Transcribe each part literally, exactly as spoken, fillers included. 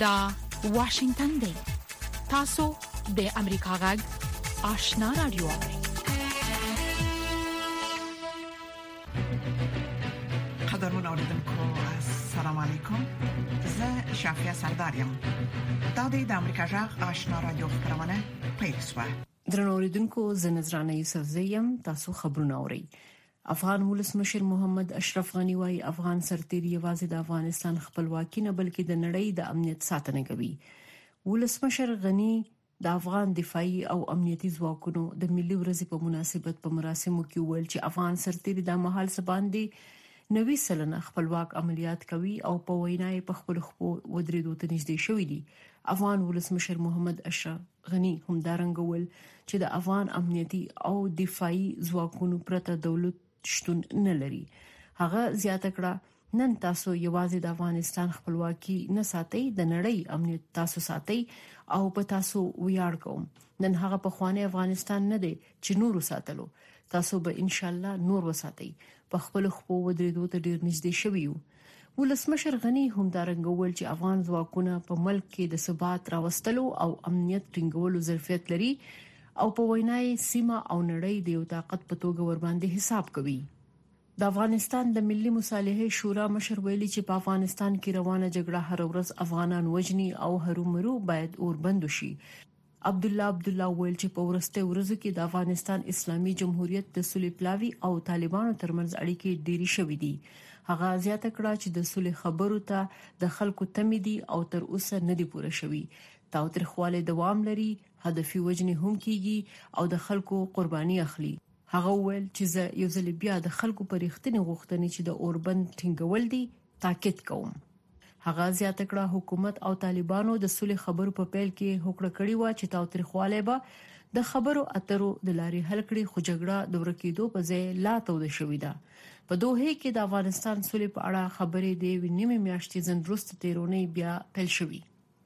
دا واشنگتن دی. تاسو د امریکا غږ آشنا رادیو اورئ. قدرمن اوریدونکو السلام علیکم. زه شافیا سردارم. دا د امریکا غږ آشنا رادیو خبرونه پیښه. درنو اوریدونکو زه نذرانه یوسف زیم. تاسو خبرونه اورئ. افغان ولسمشر محمد اشرف غنی وايي افغان سرتیري یوازې د افغانستان خپلواکي نه بلکې د نړۍ د امنیت ساتنه کوي. ولسمشر غنی د افغان دفاعي او امنیتي ځواکونو د ملي ورځې په مناسبت په مراسمو کې ویل چې افغان سرتیري د مهال سباندې نوي سلنه خپلواک عملیات کوي او په وینای په خپل خپل ودرېدو ته نږدې شوی دي. افغان ولسمشر محمد اشرف غنی هم دارنګ ول چې د افغان امنیتي او دفاعي ځواکونو پرته دولت شتون نه لري. هغه زیاته کړه نن تاسو یوازې د افغانستان خپلواکي نه ساتي، د نړۍ امنیت تاسو ساتي او په تاسو ویاړ کوم. نن هغه په خوانه افغانستان نه دی چې نور ساتلو، تاسو به ان شاء الله نور وساتئ. په خپل خپل ودرېدو ته ډیر نږدې شوی یو. ولسمشر غنی هم دارنګ ول چې افغان ځواکونه په ملک کې د ثبات راوستلو او امنیت ټینګولو ظرفیت لري او په وینای سیمه او نړۍ د یو طاقت په توګه ور باندې حساب کوي. د افغانستان د ملي مصالحې شورا مشر ویلي چې په افغانستان کې روانه جګړه هر ورځ افغانان وژني او هرومرو باید اور بند شي. عبد الله عبد الله ویل چې په ورسته ورځو کې د افغانستان اسلامي جمهوریت د صلح پلاوی او طالبانو ترمنځ اړیکې ډېری شوې دي. هغه زیاته کړه چې د صلح خبرو ته د خلکو تمې دي او تر اوسه نه دي پوره شوي. تاوتریخواله دوام لري، هدفي وجنې هم کیږي او د خلکو قرباني اخلي. هغه ویل چې زه یو ځل بیا د خلکو پر اختنې غوښتنې چې د اوربند ټینګول دي تاکید کوم. هغه زیاته کړه حکومت او طالبانو د صلح خبرو په پیل کې هوکړه کړې و چې تاوتریخواله به د خبرو اترو د لارې حل کړي، خو جګړه د ورکیدو په ځای لا تود شوې ده. په دوحه کې د افغانستان صلح په اړه خبرې د نیمه میاشتې زندروست تیرونې بیا پیل شوې.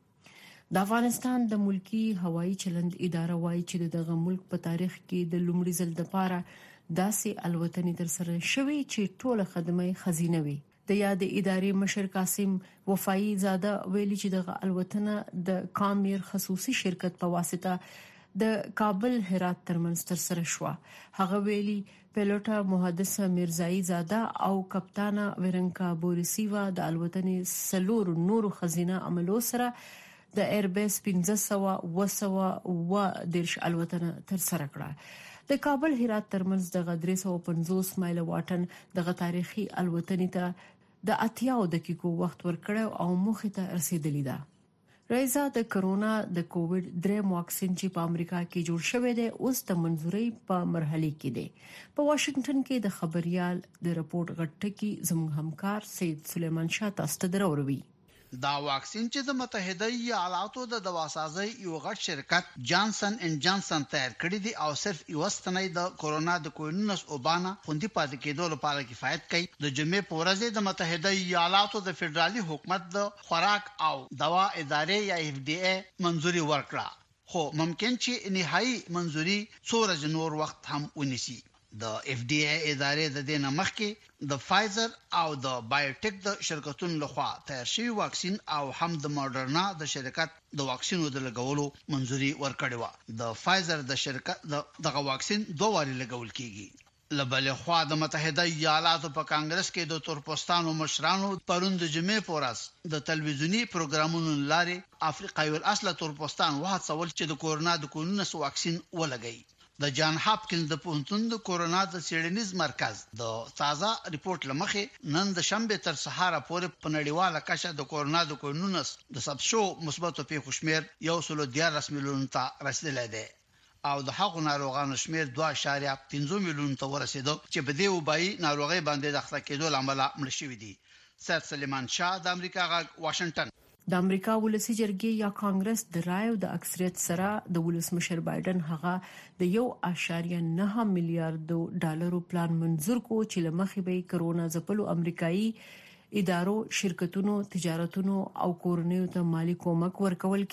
د افغانستان د ملکی هوایی چلند اداره وايي چې دغه ملک په تاریخ کې د لومړي ځل لپاره داسې الوتنې تر سره شوې چې ټول خدمات خزینه وي. د یاد ادارې مشر قاسم وفایی زاده ویلي چې دغه الوتنه د کامیر خصوصي شرکت په واسطه د کابل هرات ترمنځ تر سره شو. هغه ویلي پیلوټ محدث مرزایی زاده او کپتان ورنکا بورسیوا د الوتنې سلور نورو خزینه عملو سره د ایربیس پنځه سوه اوه سوه اوه دیرش الوتنه تر سره کړه. د کابل هرات ترمنځ د درې سوه پنځوس مایل واټن دغه تاریخي الوتنې ته د اتیا دقیقو وخت ورکړ او مخه ته رسیدلی ده. رئیسا د کرونا د کووډ درې واکسین چې په امریکا کې جوړ شوی دی اوس د منځوري په مرحله کې دی. په واشنگټن کې د خبريال د رپورت غټکی زموږ همکار سید سلیمان شاه تاسو ته دروروي. دا واکسین چې د متحده ایالاتو د دواسازۍ یو غټ شرکت جانسن اینڈ جانسن تیار کړی دی او صرف یو ستنې د کورونا د کوینس اوبانا خوندي پاتې کېدو لپاره کفایت کوي. د جمعې په ورځ د متحده ایالاتو د فدرالي حکومت د خوراک او دوا ادارې یا اف ډي اي منځوري ورکړه، خو ممکن چې نهایی منځوري څو ورځې نور وخت هم ونیسي. د اف ډي اي ادارې د دې مخکې د فایزر او د بایوټیک د شرکتونو لخوا تیار شوی واکسین او هم د ماډرنا د شرکت د واکسینو د لګولو منځوري ورکړې و. د فایزر د شرکت دغه واکسین دوه واري لګول کیږي. لبل خو د متحده ایالاتو په کانګرس کې د تورپوستانو مشرانو پروند جمعې پورس د تلویزیونی پروګرامونو لارې افریقایي اصله تورپوستان وهڅول چې د کورونا د کورونس واکسین ولګي. د جان هاپکینز د پوهنتون د کورونا د سیړنیز مرکز د تازه ریپورت لمخې نن د شنبه تر سهار پورې په نړیواله کچه د کورونا د کورونس د ثبت شو مثبت پیښو شمیر یو سل دیارلس میلیون ته رسیدلی دی او د هغو ناروغانو شمیر دوه اعشاریه پنځه میلیون ته ورسېدو چې په دې وبای ناروغي باندې د اخته کېدو لامل مړ شوی دی. سید سلیمان شاه د امریکا غږ واشنگټن. د امریکا ولسی جرګې یا کانګرس د رایو د اکثریت سره د ولسمشر بایدن هغه د یو اعشاریه نه میلیارډ ډالرو پلان منظور کو چې لمخې به کرونا ځپلو امریکایي ادارو، شرکتونو، تجارتونو او کورنیو ته مالی کومک ورکول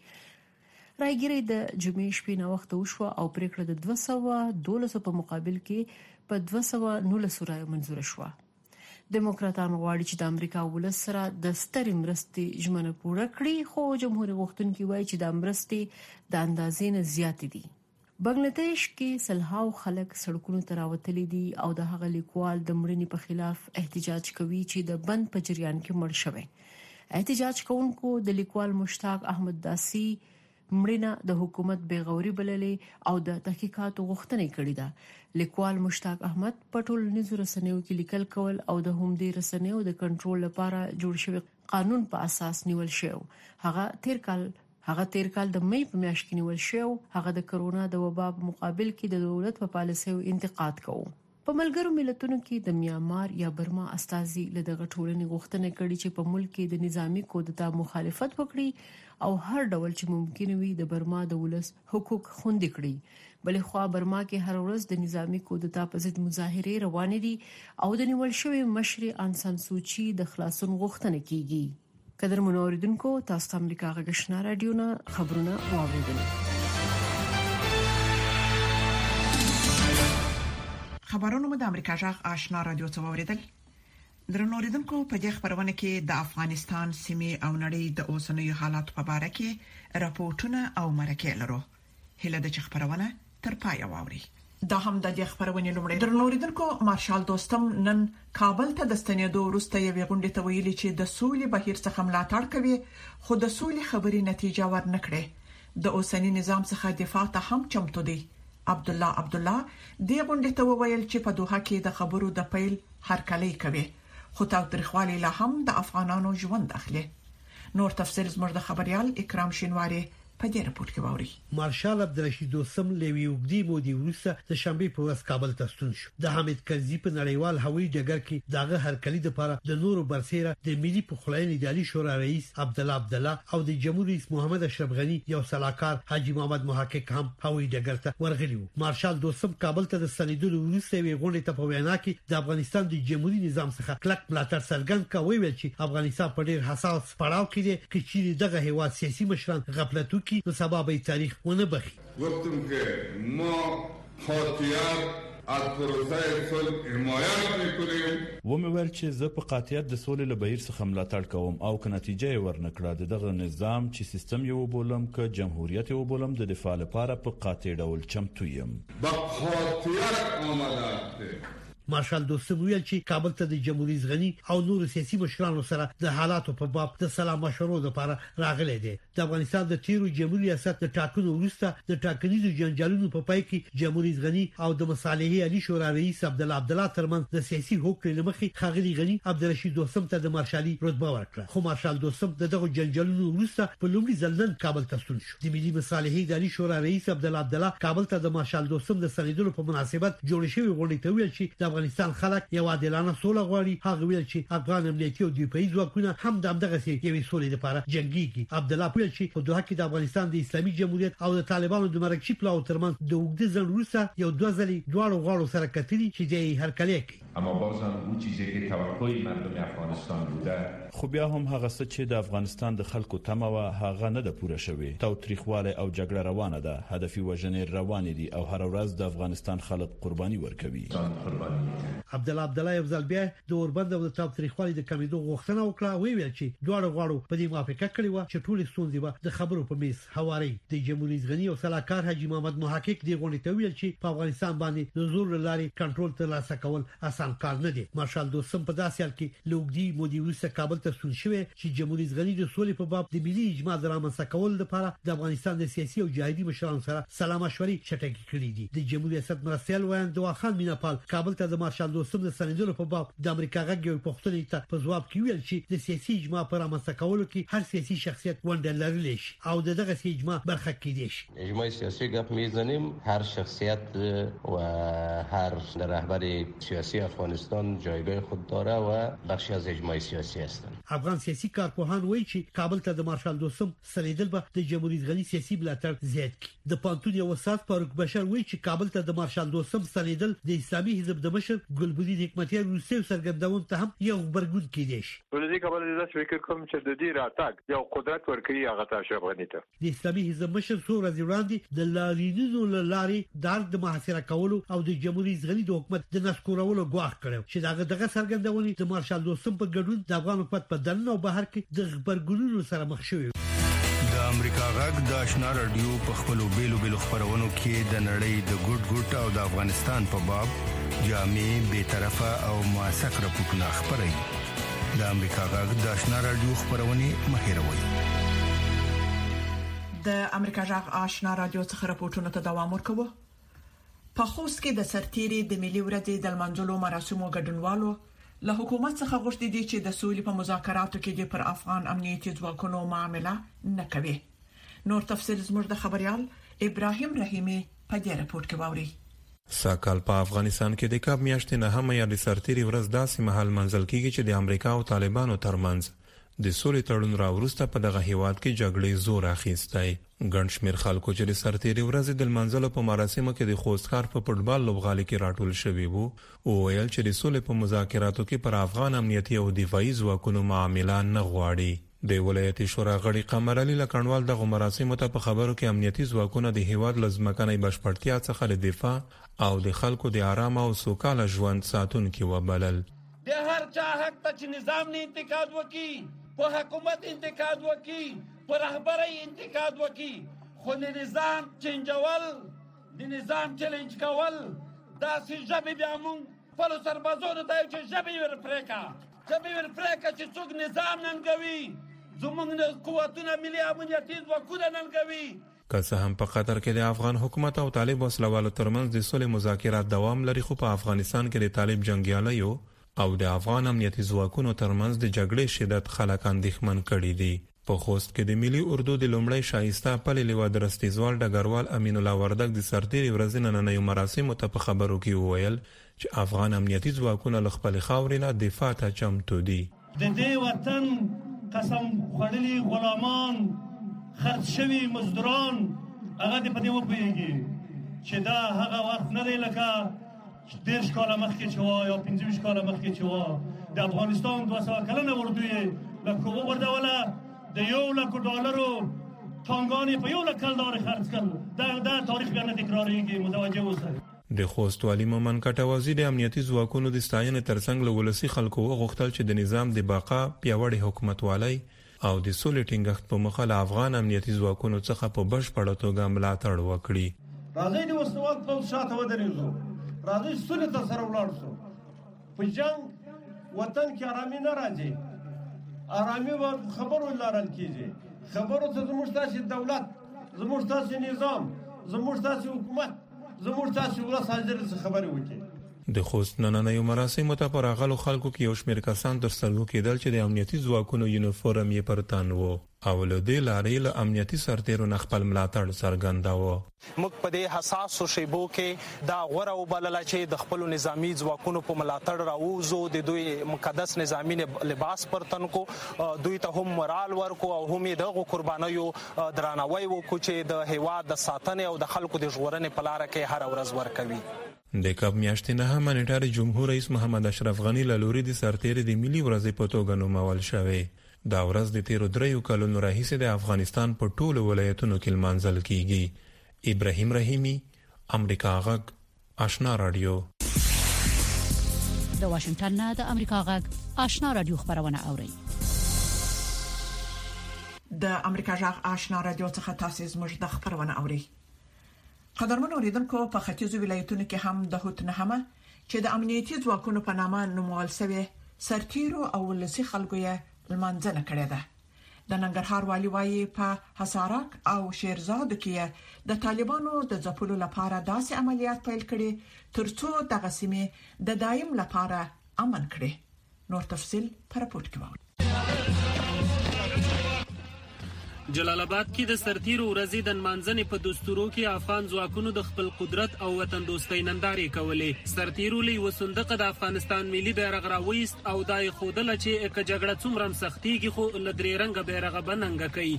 کیږي. رايګری د جمعې شپې نو وخت وشو او پریکړه د دوه سوه دولس په مقابل کې په دوه سوه نولس رایو منظور شوه. دیموکراتان غواړي چې د امریکا ولس سره د سترې مرستې ژمنه پوره کړي، خو جمهور غوښتونکي وایي چې د مرستې د اندازې نه زیات دي. بنگلاديش کې سلهاو خلک سړکونو ته راوتلي دي او د هغه لیکوال د مړینې په خلاف احتجاج کوي چې د بند په جریان کې مړ شوی. احتجاج کوونکو د لیکوال مشتاق احمد داسي مړینه د حکومت بیغوري بللې او د تحقیقاتو غوښتنه کړې ده. لیکوال مشتاق احمد په ټولنیزو رسنیو کې لیکل کول او د همدې رسنیو د کنټرول لپاره جوړ شوی قانون په اساس نیول شو. هغه تیر کال هغه تیر کال د مې په میاشت کې نیول شو. هغه د کرونا د وبا په مقابل کې د دولت په پالیسیو انتقاد کوي. په ملګرو ملتونو کې د میانمار یا برما استازي له دغه ټولنې غوښتنه کړې چې په ملک کې د نظامی کودتا مخالفت وکړي او هر ډول چې ممکن وي د برما د ولس حقوق خوندي کړي. بلې خو برما کې هر ورځ د نظامی کودتا په ضد مظاهرې روان دي او د نیول شوی مشر آن سان سوچي د خلاصون غوښتنه کیږي. قدر منوریدونکو، تاسو ته امریکا غږ رادیو نه خبرونه واوریدل. خبرونه مو د امریکا جغ آشنا رادیو څخه واوریدل. درنوریدونکو، په دې خبرونه کې د افغانستان سیمې او نړۍ د اوسنیو حالات په اړه کې راپورټونه او مرکې لرو. هله د خبرونه تر پای واوري. دا هم د دې خبرونه لومړی. درنوریدونکو، مارشال دوستم نن کابل ته د ستنېدو وروسته یو غونډه ته ویلي چې د سولې بهیر څخه ملاتړ کوي، خو د سولې خبرې نتیجه ورنکړي. د اوسنی نظام څخه دفاع ته هم چمتو دي. عبد الله عبد الله د غونډې ته وویل چې په دوحه کې د خبرو د پیل هرکلی کوي، خو تاوتریخوالی لا هم د افغانانو ژوند اخلي. نور تفصیل زموږ د خبريال اکرام شینواری په دې رپورت کې واوري. مارشال عبدالرشید دوستم لوی وګړي مودي ورسره د شنبه په ورځ کابل ته ستون شو. د حمید کرزي په نړیوال هوایي ډګر کې داغه هرکلی لپاره د نورو برسیره د ملي پخلاینې اداري شورا رئیس عبد الله عبد الله او د جمهور رئیس محمد اشرف غنی یو سلاکار حاجی محمد محقق هم هوایي ډګر ته ورغلي وو. مارشال دوستم کابل ته د ستنېدلو وروسته وی غونډه ته په وینا کې د افغانستان د جمهوریت نظام څخه کلک ملاتړ څرګند کړی ویل چې افغانستان په ډیر حساس پړاو کې دی چې دغه هیواد سیاسي مشران غفلت وکړي نو سبب تاریخ ونه بخي. گفتم که ما قاطعیت از پروسه صلح حمایت میکنیم. و مې ویل چې زه په قاطعیت د سولې له بهیر څخه ملاتړ کوم او که نتیجه یې ورنکړه دغه نظام چې سیستم یو بولم که جمهوریت یو بولم د دفاع لپاره په قاطع ډول چمتو یم. با قاطعیت آمده است. مارشال دوستم ویل چې کابل ته د جمهوریت غنی او نور سیاسي مشرانو سره د حالاتو په باب د سلام مشورو لپاره راغلي دي. د افغانستان د تیرو جمهوریت ریاست د ټاکنو وروسته د ټاکنیزو جنجالونو په پای کې جمهوریت غنی او د مصالحې علي شورا رئیس عبد الله عبد الله ترمنځ د سیاسي حقوقو لمخې خاغلی غنی عبدالرشید دوستم ته د مارشالي رتبه ورکړه. خو مارشال دوستم دغه جنجالونو وروسته په لومړي ځل نن کابل ته ستون شو. د ملي مصالحې علي شورا رئیس عبد الله عبد الله کابل ته د مارشال دوستم د ستنېدلو په مناسبت جوړ شوی غونډه ته ویل چې د افغانستان خلک یو عادلانه سوله غواړي. هغه ویل چې افغان امنیتي او دفاعي ځواکونه هم د دغه یوې سولې لپاره جنگيږي. عبد الله ویل چې په دوحه کې د افغانستان د اسلامي جمهوریت او د طالبانو د مرکزي پلاو ترمنځ د وګړي ځن وروسته یو دوه ځلې دواړو غواړو سره کتلي چې د هرکلی کوي. اما بازم اون چیزی که توقعی مردم افغانستان بوده خو بیا هم هغه څه چې د افغانستان د خلکو تمه و هغه نه د پوره شوی. تاوتریخواله او جګړه روانه ده، هدفي وژنې روان دي او هر ورځ د افغانستان خلک قرباني ورکوي. عبد الله عبد الله یو ځل بیا د اوربند او د تاوتریخوالي د کمیدو غوښتنه وکړه. وی ویل چې دواړو غواړو په دې موافقه کړې و چې ټول ستونزې به د خبرو په میز هواري. د جمهوریت غنی او سلاکار حاجی محمد محقق دی غونډه ته ویل چې په افغانستان باندې د زور لاري کنټرول ترلاسه کول اسان کار نه دی. مارشال دوستم په داسې حال کې لوګدي مودي وروسته کابل ته ستون شوی چې جمهوریت غنی د سولې په باب د ملي اجماع درامنځته کول لپاره د افغانستان د سیاسي او جهادي مشرانو سره سلام مشورې چټکې کړې دي. د جمهوریت ریاست مرستيال وایي دوه خان میناپال کابل ته د مارشال دوستم د سندلو په باب د امریکا غږ پښتنې ته په جواب کې ویل چې د سیاسي اجماع پر رامنځته کولو کې هر سیاسي شخصیت ونډه لري او دغه اجماع برخه کېدي شي. اجماع سیاسی گپ میزنیم، هر شخصیت و هر رهبر سیاسی افغانستان جایگاه خود داره و بخشی از اجماع سیاسی هستند. افغان سیاسي کارپوهان وایي چې کابل ته د مارشال دوستم سلیدل به د جمهوریت غنی سیاسي ملاتړ زیات کړي. د پانتون یو استاد فاروق بشر وایي چې کابل ته د مارشال دوستم سلیدل د اسلامي حزب د مشر ګلبدین حکمتیار روسي سرګردون ته هم یو برګون کېدی شي. ولې کابل د فکر کوم چې د دې راتګ یو قدرت ورکړي هغه ته اشرف غنی ته. د اسلامي حزب مشر څو ورځې وړاندې د لارینونو لاري د محاصره کولو او د جمهوریت غنی د حکومت د نسکورولو ګواښ کړو چې دغه دغه څرګندونې د مارشال دوستم په ګډون د افغان حکومت په دننه او بهر کې د خبرګونونو سره مخ شوی. د امریکا غږ د آشنا رادیو په خپلو بیلو بیلو خبرونو کې د نړۍ د ګډ ګډ او د افغانستان په باب جامع به طرفه او موثق راپورټونه خبري. د امریکا غږ د آشنا رادیو خبرونه مهیروي. د امریکا غږ آشنا رادیو څخه راپورټونه ته دوام ورکوي. په خوست کې د سرتيري د ملي ورځې د منځلو مراسمو ګډونوالو له حکومت څخه غوښتي دي چې د سولې په مذاکراتو کې د پر افغان امنیتي ځواکونو معامله نه کوي. نور تفصیل زموږ د خبريال ابراهيم رحیمي په دې راپور کې ووري. ساکال په افغانستان کې د کاب میاشتې نه هم یا د سرتيري ورځ داسې محل منځل کیږي چې د امریکا او طالبانو ترمنځ د سولې تړون راوروسته په دغه هیواد کې جګړې زور اخیستی. ګڼ شمېر خلکو چې د سرتيري ورځې د منځلو په مراسمو کې د خوستکار په فوټبال لوبغالي کې راټول شوي وو او ویل چې د سولې په مذاکراتو کې پر افغان امنیتي او دفاعي ځواکونو معامله نه غواړي. د ولایتي شورا غړي قمر علي لکڼوال دغه مراسمو ته په خبرو کې امنیتي ځواکونه د هیواد لزمکنۍ بشپړتیا څخه د دفاع او د خلکو د آرام او سوکاله ژوند ساتونکي وبلل. د هر چا حق ته چې نظام نه انتقاد وکړي، په حکومت انتقاد وکړي، په رهبرۍ انتقاد وکړي، خو د نظام چینجول، د نظام چیلنج کول، داسې ژبې بیا مونږ خپلو سربازانو ته چې ژبې ورپرېږه ژبې ورپرېږه چې څوک نظام ننګوي، زموږ قوتونه ملي امنیتي ځواکونه ننګوي. که څه هم په قطر کې د افغان حکومت او طالب وسلوالو ترمنځ د سولې مذاکرات دوام لري، خو په افغانستان کې د طالب جنگیالیو او د افغان امنیتي ځواکونو ترمنځ د جګړې شدت خلک اندېښمن کړي دي. په خوست کې د ملي اردو د لومړی شایسته پلي لیوا درستیزوال ډګروال امین الله وردګ د سرتيري ورځې نننیو مراسمو ته په خبرو کې وویل چې افغان امنیتي ځواکونه له خپلې خاورې نه دفاع ته چمتو دي. د دې وطن قسم خوړلي غلامان، خرڅ شوي مزدوران، هغه دې په دې وپوهېږي چې دا هغه وخت نه دی لکه دېرش کاله مخکې چې وه یا پنځه ویشت کاله مخکې چې وه. د افغانستان دوه سوه کلنه اردو یې لکه وغورځوله، د یو لکو ډالرو ټانګانې په یو لک کلدارې خرڅ کړل. دا دا تاریخ بیا نه تکرارېږي، متوجه اوسئ. د خوست والي مومن کټوازي د امنیتي ځواکونو د ستاینې ترڅنګ له ولسي خلکو وغوښتل چې د نظام د بقا، پیاوړي حکومتوالۍ او د سولې ټینګښت په موخه له افغان امنیتي ځواکونو څخه په بشپړه توګه ملاتړ وکړي. راځئ د وسوال پوځ شاته ودرېږو، راځئ سولې ته سره ولاړ شو. په جنګ وطن کې ارامي نه راځي، ارامي به خبرو لارل کېږي. خبرو ته زموږ تاسې دولت، زموږ تاسې نظام، زموږ تاسې حکومت، زموږ تاسې ولس حاضر څه خبرې وکړي. د خوست نننیو مراسمو ته پر راغلو خلکو کې یو شمېر کسان تر سترګو کېدل چې د امنیتي ځواکونو یونیفورم یې پر تن و او له دې لارې له امنیتي سرتیرو نه خپل ملاتړ څرګنداوه. موږ په دې حساسو شیبو کې دا غوره وبلله چې د خپلو نظامي ځواکونو په ملاتړ راووځو، د دوی مقدس نظامي لباس پر تن کو، دوی ته هم مورال ورکو او هم یې دغو قربانیو درناوی وکړو چې د هیواد د ساتنې او د خلکو د ژغورنې په لاره کې هره ورځ ورکوي. د کب میاشتې نه هم منیټار جمهور رئیس محمد اشرف غنی له لوري د سرتیري د ملي ورځې په توګه نومول شوې. دا ورځ د تیرو دریو کلونو راهیسې د افغانستان په ټولو ولایتونو کې لمانځل کیږي. ابراهیم رحیمي، امریکا غږ، آشنا رادیو. د واشنگټن نه د امریکا غږ آشنا رادیو خبرونه اوري. د امریکا غږ آشنا رادیو څخه تاسو زموږ د خبرونه اوري. قدرمن اوریدونکو، په ختیځو ولایتونو کې هم د هوت نهمه چې د امنیتي ځواکونو په نامه نومول شوی سرتیرو او ولسي خلکو یې لمانځنه کړې ده. د ننګرهار والي وايي په حصارک او شیرزاد کې د طالبانو د ځپلو لپاره داسې عملیات پیل کړي ترڅو دغه سیمه د دایم لپاره امن کړي. نور تفصيل پر راپور کې وایي. جلال آباد کې د سرتیرو ورځې د منځنې په دستورو کې افغان ځواکونو د خپل قدرت او وطن دوستۍ نندارې کولې. سرتیرو له وسندقه د افغانستان ملي بیرغ راوېست او دای خودله چې یک جګړه څومره سختيږي خو له درې رنګ بیرغ بننګ کوي.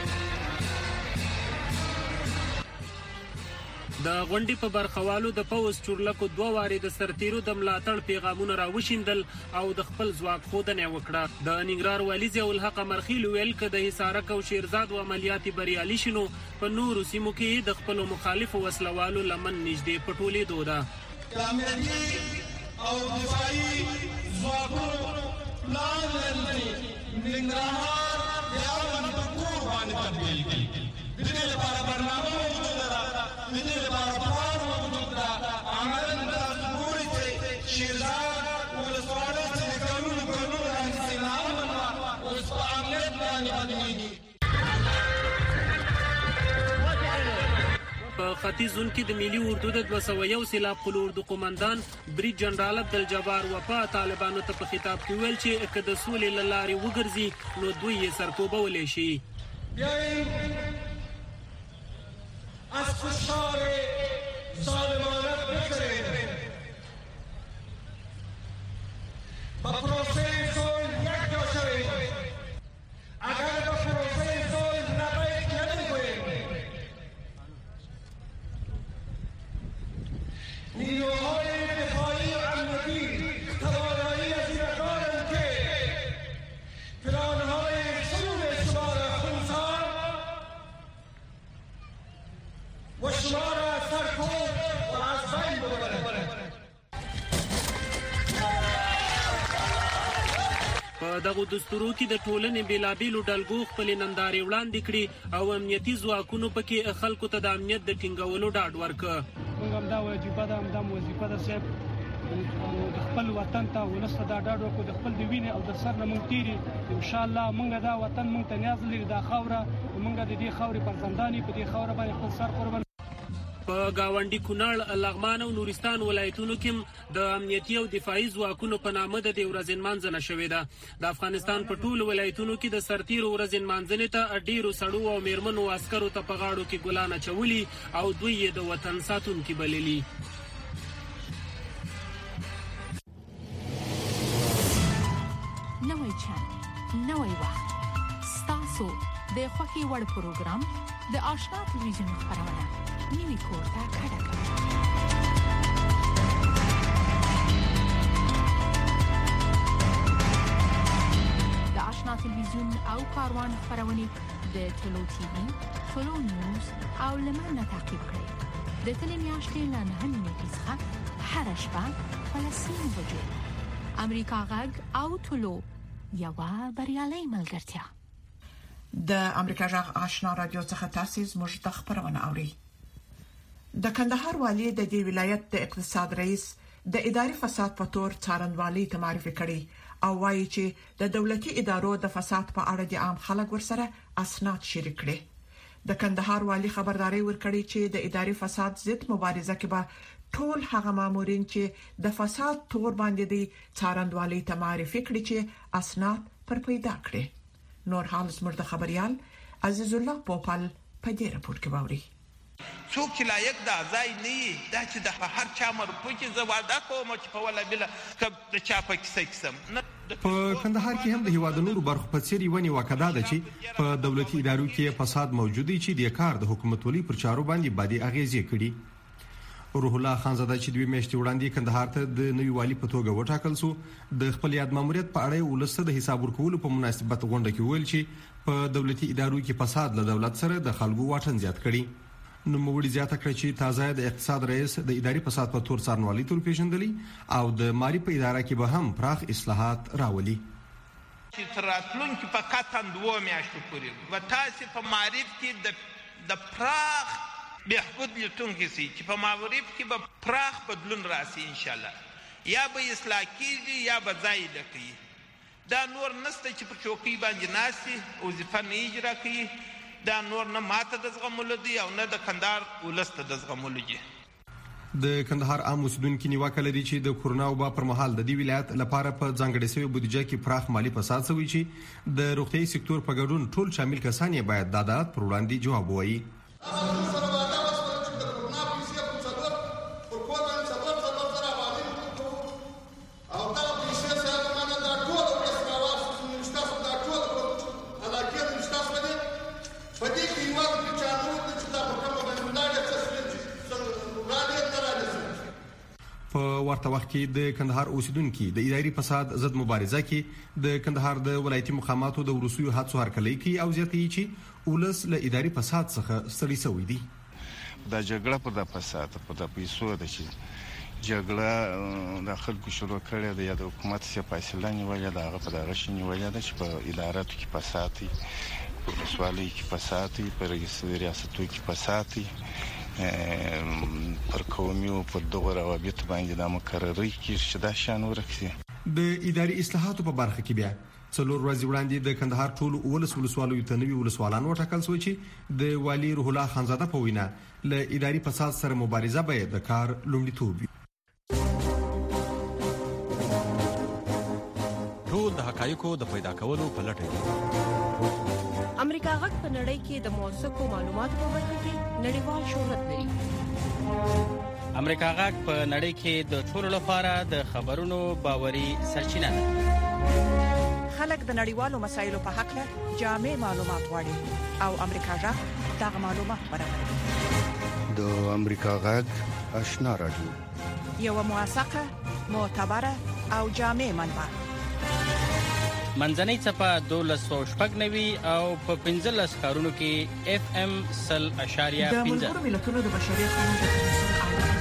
د غونډې په برخوالو د پوز چورلکو دوه واري د سرتیرو د ملاتړ پیغامونه راوښیندل او د خپل ځواک خودنه وکړه. د ننګرهار والي ضیاء الحق مرخیل ویل ک د حصارک او شیرزاد و عملیاتي بریالي شنو په نورو سیمو کې د خپل مخالف وسلوالو لمن نږدې پټولې دوده. د امنیتي او دفاعي ځواکونو پلان لري ننګرهار د امن په کور باندې تبدیل کړي. د دې لپاره برنامه موجود ده، د دې لپاره پلان موجود ده. عملاً تاسو ګورئ چې شیرزاد ولسوالۍ چې د کلونو کلونو راهیسې ناامن وه، اوس په امنیت باندې بدلېږي. په ختیځون کې د ملي اردو د دوه سوه یو سیلاب قلو اردو قومندان بریج جنرال عبدالجبار وفا طالبانو ته په خطاب کې ویل چې که د سولې له لارې وګرځي نو دوی یې سرکوبولی شي. بیاییم از فشار ظالمانه بگذریم، با پروسه صلح یکجا شویم. اگر با پروسه صلح رقیق نمی‌کنیم، نیروهای دفاعی و امنیتی توانایی از این دارند که پلان‌های شروع شما را خونسا و شما را سرکوب و از بین ببرند. په دغه دستورو کې د ټولنې بیلابیلو ډلګو خپلې نندارې وړاندې کړي او امنیتي ځواکونو پکې خلکو ته د امنیت د ټینګولو ډاډ ورکړ. موږ همدا وظیفه ده همدا وظیفه ده صاحب، د خپل وطن ته ولس ته دا ډاډ ورکړو، د خپل د وینې او د سر نه موږ تېري انشاءالله. موږ دا وطن موږ ته نیاز لري، دا خاوره موږ د دې خاورې فرزندان یو، په دې خاوره باندې خپل سر قربان. په گاونډي کونړ، لغمان او نورستان ولایتونو کې د امنیتي او دفاعي ځواکونو په نامه د دې ورځې نمانځنه شوې ده. د افغانستان په ټولو ولایتونو کې د سرتیرو ورځې نمانځنې ته ډیرو سړو او میرمنو عسکرو ته په غاړو کې ګلان اچولي او دوی یې د وطن ساتونکي بللي. نوی چند، نوی وخت، ستاسو د خوښې وړ پروګرام د آشنا تلویزیون خپرونه نوی کور ته کډه کړه. د آشنا تلویزیون او کاروان خپرونې د ټلو ټي وي، ټلو نیوز او لمر نه تعقیب کړئ. د تلې میاشتې له نهمې نیټې څخه هره شپه په لسمه بجو امریکا غږ او ټلو یوه بریالۍ ملګرتیا. د امریکا غږ آشنا رادیو څخه تاسو زموږ د خبرونه اورئ. د کندهار والی د دې ولایت د اقتصاد رئیس د اداري فساد په تور څارنوالي ته معرفي کړي او وایي چې د دولتي ادارو د فساد په اړه د عام خلک ورسره اسناد شریک کړي. د کندهار والی خبرداري ورکړي چې د اداري فساد ضد مبارزه کې به ټول هغه مامورین چې د فساد تور باندې دي څارنوالي ته معرفي کړي چې اسناد پر پیدا کړي. نور حال زموږ د خبريال عزیز الله پوپل په دې راپور کې باوري. څوک چې لایق د ځای نه دا چې د هر چا مرپو کې زواده کوم چې په ولا بل کب د چا په کیسه کیسم. په کندهار کې هم د هیوادونو برخو په څیر ونی وکړه ده چې په دولتي ادارو کې فساد موجود دی چې د کار د حکومت ولي پر چارو باندې بادي اغیزې کړي. روح الله خانزاده چې دوی میاشتې وړاندې کندهار ته د نوي والی په توګه وټاکل سو، د خپل یاد ماموریت په اړه ولسته د حساب ورکولو په مناسبت غونډه کې ویل چې په دولتي ادارو کې فساد له دولت سره د خلکو واټن زیات کړي. نو موږ زیاته کړی چې تازه د اقتصاد رئیس د اداري فساد په تور څارنوالي تور پیژندلي او د مالی په اداره کې به هم پراخ اصلاحات راولي. چې تراتلونکو په کاتن دوه میاشتې پورې و تاسو په معرف کې د د پراخ بهبود لټونکي سي چې په معرف کې به پراخ بدلون راسي ان شاء الله. یا به اصلاح کیږي یا به ځای لکې دا نور نسته چې په چوکۍ باندې ناسي او ځفه نه اجرا کوي. دا نور نه ماته د زغمولو دي او نه د کندهار ولسته د زغمولو دي. د کندهار عام اوسیدونکو نیوکه لري چې د کورونا وبا پر مهال د دې ولایت لپاره په ځانګړې شوی بودیجه کې پراخ مالی فساد شوی چې د روغتيایي سکتور په ګډون ټول شامل کسان یې باید د عدالت پر وړاندې جواب ووایي. په ورته وخت کې د کندهار اوسیدونکو د اداري فساد ضد مبارزه کې د کندهار د ولایتي مقاماتو د ورسوي هڅو هرکلی کوي او زیاتوي چې ولس له اداري فساد څخه ستړي شوی دي. دا جګړه په د فساد په د پیسو د شي جګړه د خلکو شروع کړې ده یا د حکومت څخه فیصله نیولې ده هغه په دغه شي نیولې ده چې په اداراتو کې فساد وي، په ولسوالۍ کې فساد وي، په ریاستو کې فساد وي، پر قومي او په دغه روابط باندې د مقرري کې چې دا شان ورکسي. د اداري اصلاحاتو په برخه کې بیا څلور ورځې وړاندې د کندهار ټول ولس ولسوالۍ ته نوي ولسوالان وټاکل شو چې د والي روح الله خانزاده په وینا له اداري فساد سره مبارزه به د کار لومړیتوب وي. ټول د حقایقو د پیدا کولو په لټه کې امریکا غږ په نړۍ کې د موثقو معلوماتو په برخه کې نړیوال شهرت لري. امریکا غږ په نړۍ کې د ټولو لپاره د خبرونو باوري سرچینه ده. خلک د نړیوالو مسایلو په حق له جامع معلومات غواړي او امریکا غږ دغه معلومات برابروي. د امریکا غږ آشنا رادیو یو موثقه، معتبره او جامع منبع. منځنۍ صفه دولس سو شپږ نوي او په پنځلس ښارونو کې اف ام سل اشاریه د پنځه. ملګرو ملتونو د بشري حقوقو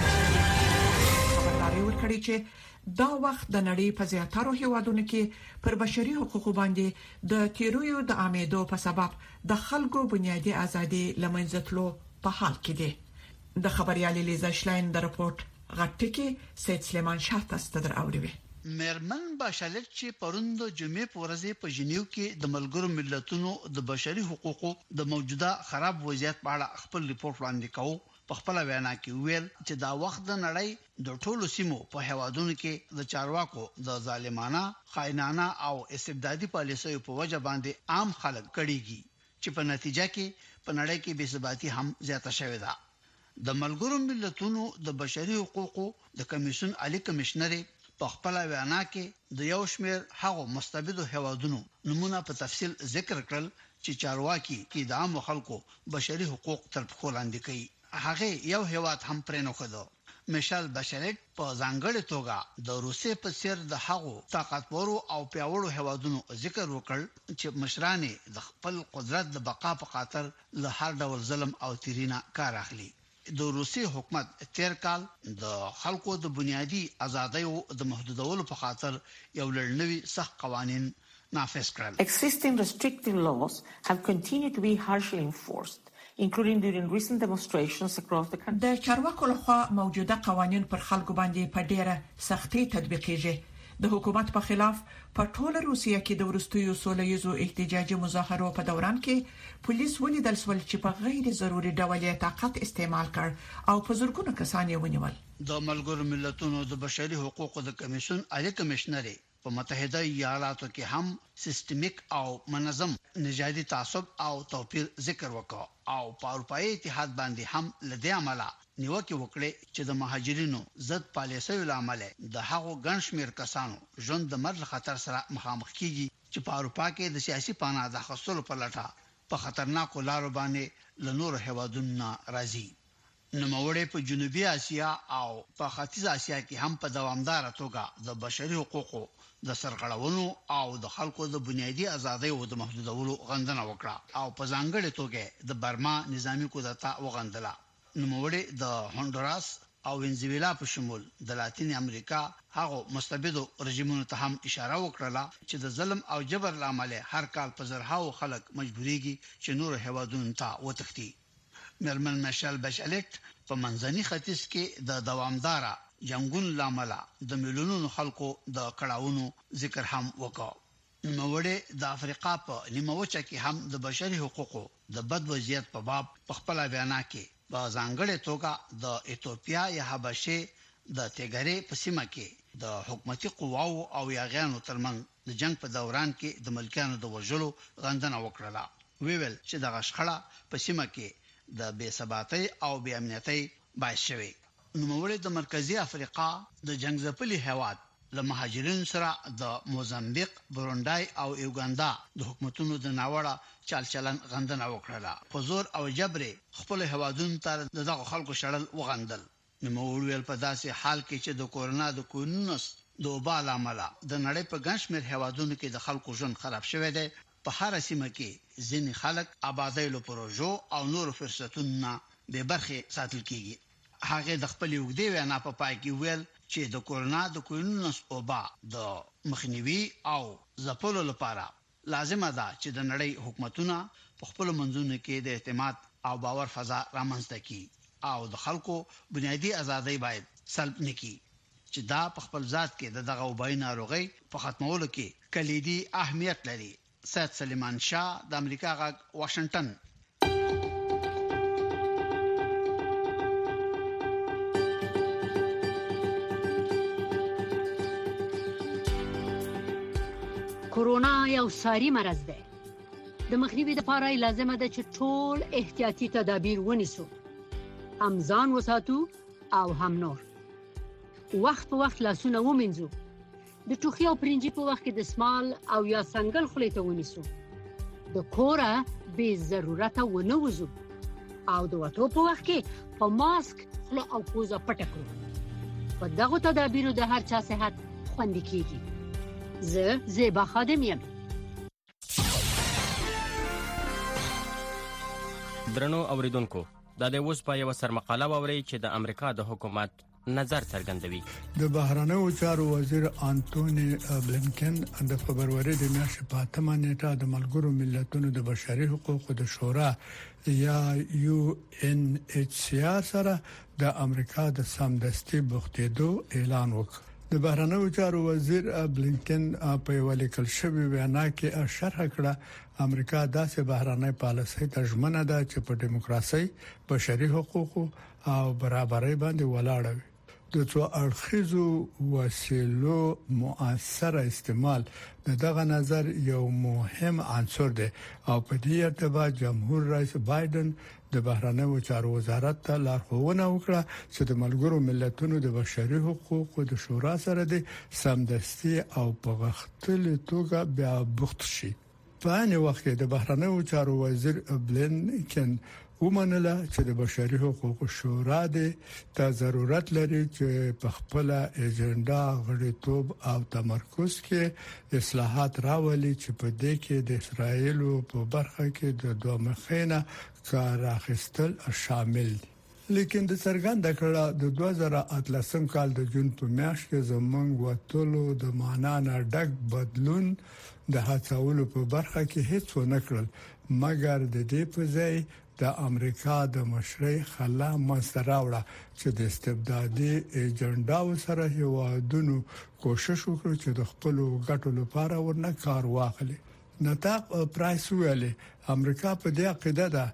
خبرداري ورکړي چې دا وخت د نړۍ په زیاترو هیوادونو کې پر بشري حقوقو باندې د تیرویو د عامېدو په سبب د خلکو بنیادي ازادي لمنځه تلو په حال کې دي. د خبريالي لیزا شلاین د رپورت غټکی سید سلیمان شاه تاسو ته اوریوي. مېرمن بشالت چې پروند جمعې په ورځ په جنیو کې د ملګرو ملتونو د بشري حقوقو د موجوده خراب وضعیت په اړه خپل ریپورت وړاندې کاوه. په خپل وینا کې ویل چې دا وخت د نړۍ د ټولو سیمو په هوادونو کې د چارواکو د ظالمانه، خائنانه او استبدادي پالیسیو په وجه باندې عام خلک کړيږي چې په نتیجه کې په نړۍ کې بې ثباتی هم زیاته شوې ده. د ملګرو ملتونو د بشري حقوقو د کمیشن عالی کمشنر په خپل وینا کې د یو شمېر هغو مستبدو هوادونو نمونه په تفصیل ذکر کړل چې چارواکي کې د عام خلکو بشري حقوق تر پښو لاندې کوي. هغه یو هواد هم پرې نه خدو. میشل بشلټ په ځانګړې توګه د روسیې په څیر د هغو طاقتورو او پیاوړو هوادونو ذکر وکړ چې مشران د خپل قدرت د بقا په خاطر له هر ډول ظلم او تیرینا کار اخلي. د روسي حکومت تیر کال د خلکو د بنیادی ازادیو د محدودولو په خاطر یو لړنوي سخت قوانين نافذ کړل. Existing restrictive laws have continued to be harshly enforced, including during recent demonstrations across the country. د چارواکو لخوا موجوده قوانين پر خلکو باندې په ډیره سختي تطبیقېږي. د حکومت په خلاف په ټوله روسیه کې د ورستیو سولهیزو احتجاجي مظاهرو په دوران کې پولیس ولیدل سول چې په غیر ضروري ډول طاقت استعمال کړ او په زورګونو کسان یې ونیول. د ملګرو ملتونو د بشري حقوقو د کمیشن عالی کمشنر په متحده ایالاتو کې هم سیستمیک او منظم نژادي تعصب او توپیر ذکر وکړ او په اروپאי اتحاد باندې هم لدې عمله نیوکه وکړه چې د مهاجرینو ضد پالیسیو لامل د هغو ګنشمیر کسانو ژوند د مرګ خطر سره مخامخ کیږي چې په اروپا کې د سیاسي پناه د حاصلو په لټه په خطرناکو لارو باندې له نور هوادونو راځي. نوموړی په جنوبي اسیا او په ختیځ اسیا کې هم په دوامدار توګه د بشري حقوقو د سرغړونو او د خلکو د بنیادی ازادیو د محدودولو غندنه وکړه او په ځانګړي توګه د برما نظامی کودتا وغندله. نوموړی د هونډوراس او وینزویلا په شمول د لاتین امریکا هغه مستبدو رژیمونو ته هم اشاره وکړه چې د ظلم او جبر لامل هر کال په زرهاو خلک مجبوريږي چې نور هوادونو ته وتښتي. مېرمن میشل بشالټ په منځني ختیځ کې د دوامدار جنگون لامل د میلیونونو خلکو د کړهونو ذکر هم وکړ. نوموړی د افریقا په نیمه وچه کې هم د بشري حقوقو د بد وضعیت په باب په خپل بیان کې په ځانګړې توګه د ایتوپیا یا حبشه د تګری په سیمه کې د حکومتي قواو او یاغیانو ترمنځ د جنگ په دوران کې د ملکیانو د وژلو غندنه وکړه. ویل چې د غشخړه په سیمه کې د بې ثباتۍ او بې امنیتۍ باعث شوی. نوموړی د مرکزی افریقا د جنگ ځپلي هیواد له مهاجرینو سره د موزمبیق، بورونډای او یوګاندا د حکومتونو د ناوړه چال چلن غندنه وکړه. په زور او جبر خپل هوادونو ته دغه خلکو شړل وغندل. نوموړی ویل په داسې حال کې چې د کورونا د کورونس د وبال عمل د نړۍ په ګنشمیر هوادونو کې د خلکو ژوند خراب شوی دی. په هر سیمه کې ځینې خلک آبادۍ له پروژو او نور فرصتونو به برخه ساتل کیږي. هغه د خپل وګړي وینا په پای کې ویل چې د کورونا د کوینونس اوبا د مخنیوي او ځپلو لپاره لازم ده چې د نړۍ حکومتونه په خپل منځونو کې د اعتماد او باور فضا رامنځته کړي او د خلکو بنیادی ازادۍ باید سلب نکړي چې دا په خپل ذات کې دغه وبای ناروغي په ختمولو کې کلیدي اهمیت لري. سید سلیمان شاه د امریکا غږ واشنگټن. کورونا یو ساري مرض دی. د مخنیوي لپاره لازمه ده چې ټول احتیاطي تدابیر ونیسو. هم ځان وساتو او هم نور. وخت په وخت لاسونه ومینځو. د ټوخي او پرنجي په وخت کې د سمال او یا څنګل خولې ته ونیسو. د کوره به ضرورت ونه وځو او د وټو په وخت کې په ماسک خوله او پوزه پټه کړو. په دغه تدابیرو د هر چا صحت خوندي کیږي. زه زیبا خادم یم. درنو اوریدونکو دا د اوس په یو سرمقاله ووري چې د امریکا د حکومت نظر څرګندوي. د بهرنیو چارو وزیر انټونی بلینکن د فبرवरी د میاشتې په اتمه نیټه د ملګرو ملتونو د بشري حقوقو د شورا یا یو ان ایچ سی آر سره د امریکا د سمدستي بوختېدو اعلان وکړ. د بهرنیو چارو وزیر بلینکن په یو لیکل شوی وینا کې شرح کړه امریکا داسې بهرنۍ پالیسۍ ته ژمنه ده چې په دیموکراسي، بشري حقوقو او برابرۍ باندې ولاړه وي. د څو اړخیزو وسیلو مؤثر استعمال دغه نظر یو مهم عنصر دی او په دې ارتباط جمهور رئیس بایدن د بهرنیو چارو وزارت ته لارښوونه وکړه چې د ملګرو ملتونو د بشري حقوقو د شورا سره د سمدستي او په غښتلې توګه بیا بوخت شي. په ان وخت کې د بهرنیو چارو وزیر بلینکن ومنله چې د بشري حقوقو شورا ته ضرورت لري چې په خپل اجنډا غړیتوب او تمرکز کې اصلاحات راولي چې په دې کې د اسرایل په برخه کې د دوه مخینه کار اخیستل شامل دي. لیکن د څرګنده کړه د دوه زره اتلسم کال د جون په میاشت کې زمونږ وټولو د معنا نه ډک بدلون د هڅولو په برخه کې هیڅ ونه کړل مګر د دې په ځای د امریکا د مشرۍ خلا مسراوړه چې د استبدادي ایجنډا سره هیوادونو کوشش وکړي چې د خپل ګټو لپاره ورنه کار واخلي. نتاق پرایس ویلي امریکا په دې عقیده ده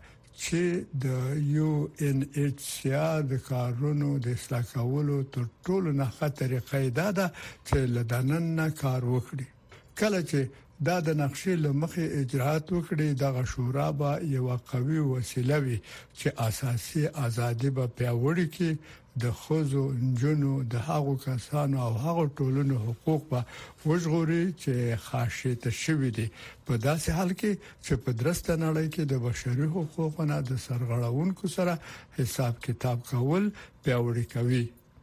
چې د یو ان ایچ سی آر د کارونو د اصلاح کولو تر ټولو نه خطرې قاعده ده چې لدانن نه کار وکړي. کله چې دا د نقشې لمخې اجرات وکړي د شورا به یو قوي وسیله وي چې اساسي ازادي به پیاوړي کړي د خوځو انجنونو د هغو کسانو او هغو ټولنو حقوق به وژغوري چې خاصه شوي دي په داسې حال کې چې په درسته نړۍ کې د بشري حقوقو نه د سرغړونکو سره حساب کتاب کول پیاوړي کوي.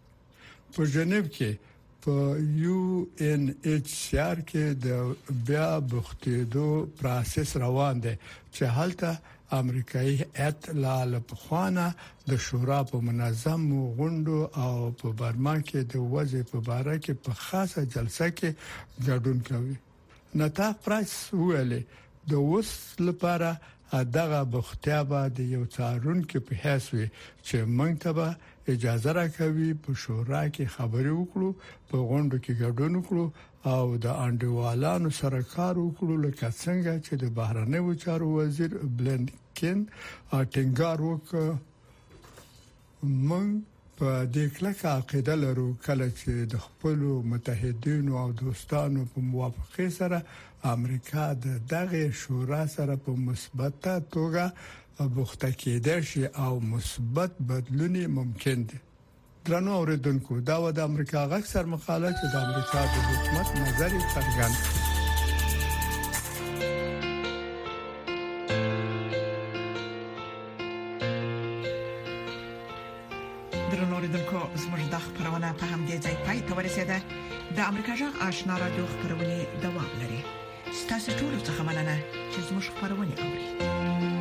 په جنیو کې په یو ان ایچ سی آر کې د بیا بوختېدو پروسس روان دی چې هلته امریکایي هیئت لا پخوانه د شورا په منظم غونډو او په برما کې د وضع په اړه کې په خاصه جلسه کې ګډون کوي. نتاق پرایس ویلي د وس لپاره دغه بختیابه د یو څارونکو په حیث وي چې موږ ته اجازه راکوي په شورا کې خبرې وکړو، په غونډو کې ګډون وکړو او د انډیوالانو سره کار وکړو لکه څنګه چې د بهرنیو چارو وزیر بلینکن ټینګار وکړ. موږ په دې کلکه عقیده لرو کله چې د خپل متحدینو او دوستانو په موافقه سره امریکا د دغه شورا سره په مثبت توګه بوخته کېدای شي او مثبت بدلون ممکن دي. درنو اوریدونکو دا و د امریکا غږ سر مقاله چې د امریکا د حکومت نظر څرګند درنو اوریدونکو زموږ د خبرونه په همدې ځای پای ته ورسیده. د امریکا غږ آشنا رادیو خبرونه دوام لري. ستاسو ټول څه مننه چې زموږ خبرونه اوري.